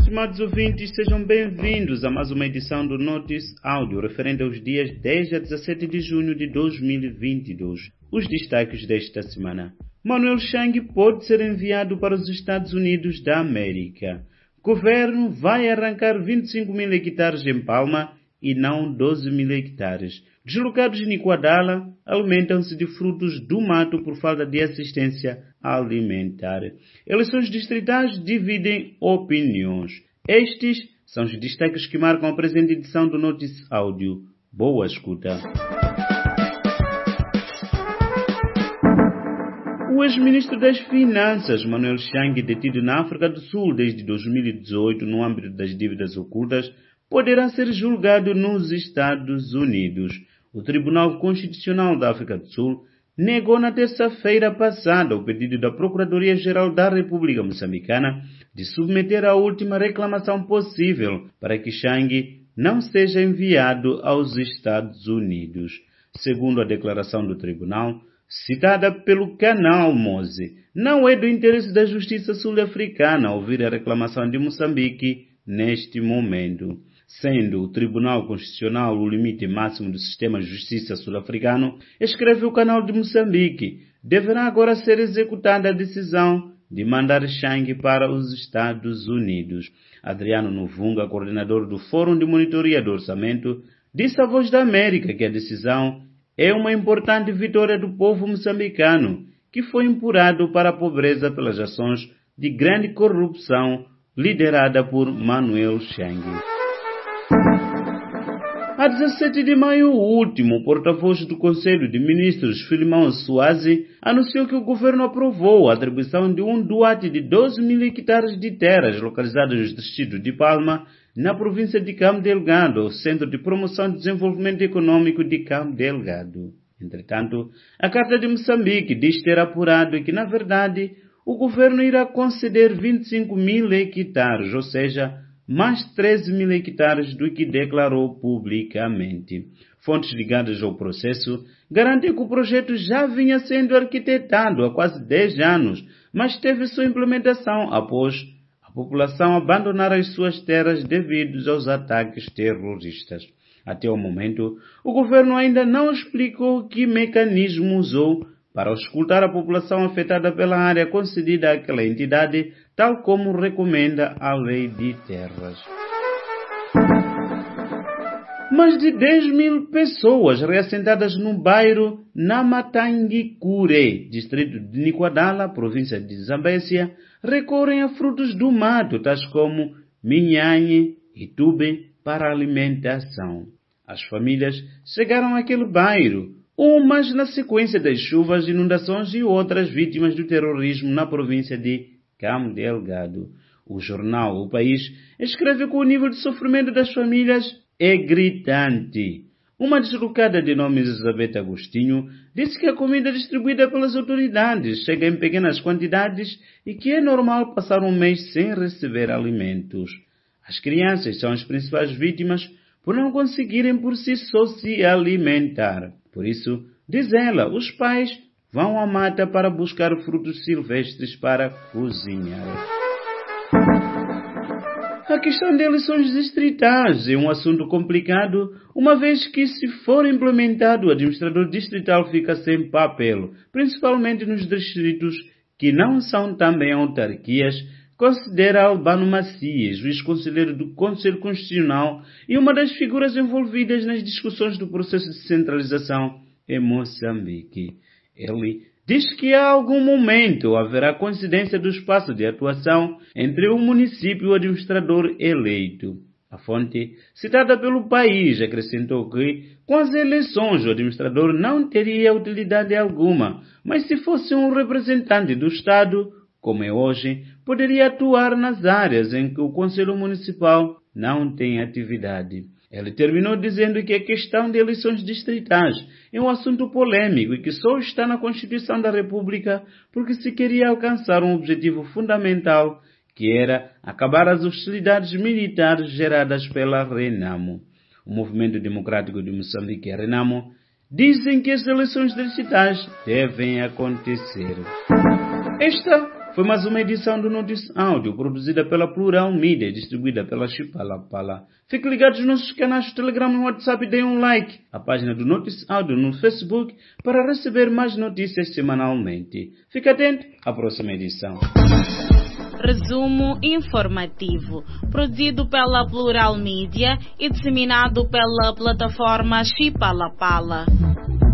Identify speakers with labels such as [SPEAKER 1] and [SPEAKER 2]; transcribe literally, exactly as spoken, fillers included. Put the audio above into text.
[SPEAKER 1] estimados ouvintes, sejam bem-vindos a mais uma edição do Notice Áudio, referente aos dias dez a dezassete de junho de dois mil e vinte e dois. Os destaques desta semana. Manuel Chang pode ser enviado para os Estados Unidos da América. Governo vai arrancar vinte e cinco mil hectares em Palma e não doze mil hectares. Deslocados em Iguadala alimentam-se de frutos do mato por falta de assistência alimentar. Eleições distritais dividem opiniões. Estes são os destaques que marcam a presente edição do Notice Áudio. Boa escuta. O ex-ministro das Finanças, Manuel Chang, detido na África do Sul desde dois mil e dezoito no âmbito das dívidas ocultas, poderá ser julgado nos Estados Unidos. O Tribunal Constitucional da África do Sul negou na terça-feira passada o pedido da Procuradoria-Geral da República Moçambicana de submeter a última reclamação possível para que Chang não seja enviado aos Estados Unidos. Segundo a declaração do tribunal, citada pelo canal Mose, não é do interesse da justiça sul-africana ouvir a reclamação de Moçambique neste momento. Sendo o Tribunal Constitucional o limite máximo do sistema de justiça sul-africano, escreve o canal de Moçambique, deverá agora ser executada a decisão de mandar Chang para os Estados Unidos. Adriano Novunga, coordenador do Fórum de Monitoria do Orçamento, disse à Voz da América que a decisão é uma importante vitória do povo moçambicano, que foi empurrado para a pobreza pelas ações de grande corrupção liderada por Manuel Chang. A dezassete de maio último, o porta-voz do Conselho de Ministros, Filimão Suazi, anunciou que o governo aprovou a atribuição de um doate de doze mil hectares de terras localizadas no distrito de Palma, na província de Cabo Delgado, ao Centro de Promoção e Desenvolvimento Econômico de Cabo Delgado. Entretanto, a Carta de Moçambique diz ter apurado que, na verdade, o governo irá conceder vinte e cinco mil hectares, ou seja, mais treze mil hectares do que declarou publicamente. Fontes ligadas ao processo garantem que o projeto já vinha sendo arquitetado há quase dez anos, mas teve sua implementação após a população abandonar as suas terras devido aos ataques terroristas. Até o momento, o governo ainda não explicou que mecanismo usou para auscultar a população afetada pela área concedida àquela entidade, tal como recomenda a Lei de Terras. Mais de dez mil pessoas reassentadas no bairro Namatanguicure, distrito de Niquadala, província de Zambésia, recorrem a frutos do mato, tais como minhanhe e tube, para alimentação. As famílias chegaram àquele bairro, umas na sequência das chuvas, inundações e outras vítimas do terrorismo na província de Cabo Delgado. O jornal O País escreve que o nível de sofrimento das famílias é gritante. Uma deslocada de nome Elizabeth Agostinho disse que a comida distribuída pelas autoridades chega em pequenas quantidades e que é normal passar um mês sem receber alimentos. As crianças são as principais vítimas por não conseguirem por si só se alimentar. Por isso, diz ela, os pais vão à mata para buscar frutos silvestres para cozinhar. A questão de eleições distritais é um assunto complicado, uma vez que, se for implementado, o administrador distrital fica sem papel, principalmente nos distritos que não são também autarquias, considera Albano Macias, juiz-conselheiro do Conselho Constitucional e uma das figuras envolvidas nas discussões do processo de centralização em Moçambique. Ele diz que a algum momento haverá coincidência do espaço de atuação entre o município e o administrador eleito. A fonte, citada pelo País, acrescentou que, com as eleições, o administrador não teria utilidade alguma, mas se fosse um representante do Estado, como é hoje, poderia atuar nas áreas em que o Conselho Municipal não tem atividade. Ele terminou dizendo que a questão de eleições distritais é um assunto polêmico e que só está na Constituição da República porque se queria alcançar um objetivo fundamental, que era acabar as hostilidades militares geradas pela Renamo. O Movimento Democrático de Moçambique e a Renamo dizem que as eleições distritais devem acontecer. Esta Foi mais uma edição do Notícia Áudio, produzida pela Plural Mídia e distribuída pela Chipalapala. Fiquem ligados nos nossos canais do Telegram e WhatsApp e deem um like. A página do Notícia Áudio no Facebook para receber mais notícias semanalmente. Fique atento à próxima edição.
[SPEAKER 2] Resumo informativo, produzido pela Plural Mídia e disseminado pela plataforma Chipalapala.